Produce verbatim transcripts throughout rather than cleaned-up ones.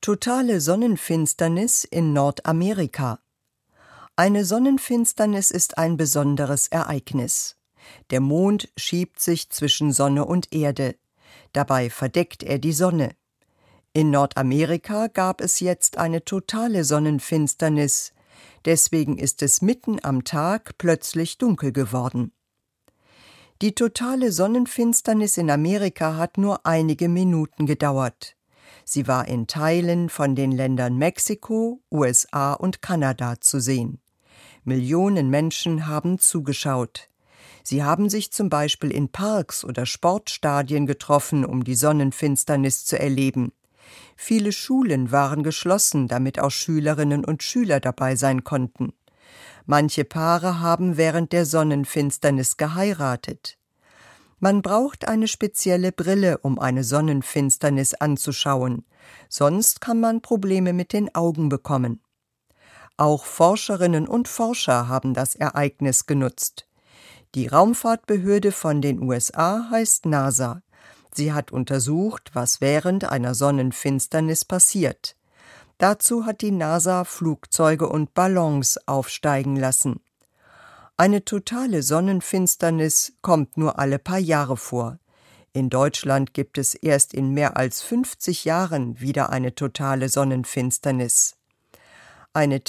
Totale Sonnenfinsternis in Nordamerika. Eine Sonnenfinsternis ist ein besonderes Ereignis. Der Mond schiebt sich zwischen Sonne und Erde. Dabei verdeckt er die Sonne. In Nordamerika gab es jetzt eine totale Sonnenfinsternis. Deswegen ist es mitten am Tag plötzlich dunkel geworden. Die totale Sonnenfinsternis in Amerika hat nur einige Minuten gedauert. Sie war in Teilen von den Ländern Mexiko, U S A und Kanada zu sehen. Millionen Menschen haben zugeschaut. Sie haben sich zum Beispiel in Parks oder Sportstadien getroffen, um die Sonnenfinsternis zu erleben. Viele Schulen waren geschlossen, damit auch Schülerinnen und Schüler dabei sein konnten. Manche Paare haben während der Sonnenfinsternis geheiratet. Man braucht eine spezielle Brille, um eine Sonnenfinsternis anzuschauen. Sonst kann man Probleme mit den Augen bekommen. Auch Forscherinnen und Forscher haben das Ereignis genutzt. Die Raumfahrtbehörde von den U S A heißt NASA. Sie hat untersucht, was während einer Sonnenfinsternis passiert. Dazu hat die NASA Flugzeuge und Ballons aufsteigen lassen. Eine totale Sonnenfinsternis kommt nur alle paar Jahre vor. In Deutschland gibt es erst in mehr als fünfzig Jahren wieder eine totale Sonnenfinsternis. Eine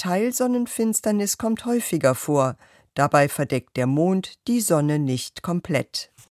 Teilsonnenfinsternis kommt häufiger vor, dabei verdeckt der Mond die Sonne nicht komplett.